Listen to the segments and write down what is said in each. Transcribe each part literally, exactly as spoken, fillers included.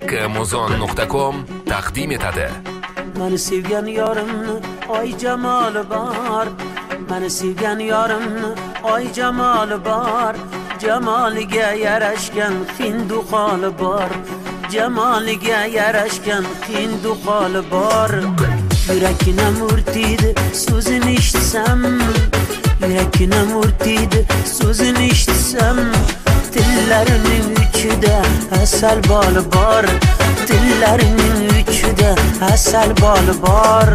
Amazon nuqta com taqdim etadi. Meni sevgan yorimni oy jamoli bor. Meni sevgan yorimni oy jamoli bor. Jamoliga yarashgan hindu holi bor. Jamoliga yarashgan hindu holi bor. Yurakina murtiydi so'zini eshitsam, yurakina murtiydi so'zini eshitsam, tillarining uchida asal boli bor. Tillarining uchida asal boli bor.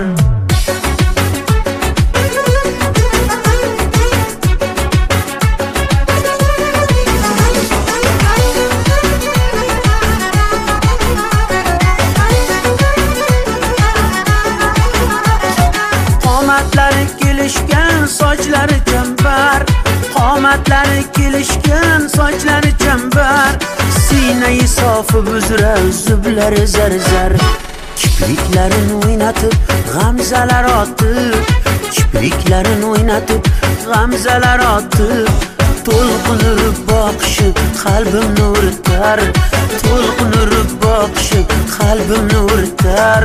Qomatlari kelishgan, sochlari chambar. Qomatlari kelishgan, sochlari chambar. Sinai sofi buzra, zublari zarzar. Kipriklarini o'ynatib, g'amzalar otib. Kipriklarini o'ynatib, g'amzalar otib. To'lqin urib boqishi qalbimni uritar. To'lqin urib boqishi qalbimni uritar.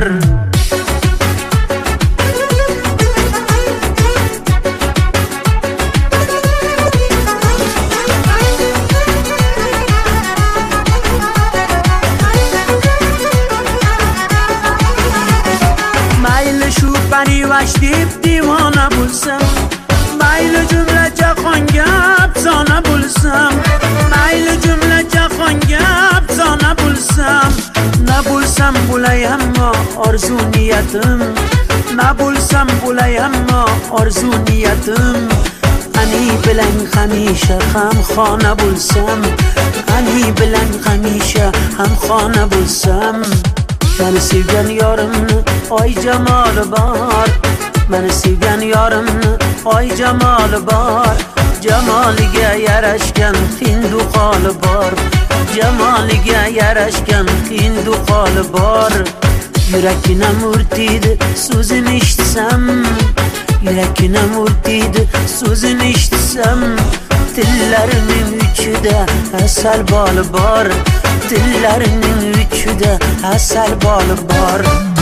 Parivash deb divona bo'lsam, mayli jumla jahonga afsona bo'lsam, mayli jumla jahonga afsona bo'lsam, na bo'lsam bo'lay ammo orzu niyatim, na bo'lsam bo'lay ammo orzu niyatim. Ani bilan hamisha hamxona bo'lsam, ani bilan hamisha hamxona bo'lsam. Meni sevgan yorimni oy jamoli bor. Meni sevgan yorimni oy jamoli bor. Jamoliga yarashgan hindu holi bor. Jamoliga yarashgan hindu holi bor. Yurakina murtiydi so'zini eshitsam, yurakina murtiydi so'zini eshitsam, tillarining uchida asal boli bor. Tillarining uchida asal boli bor.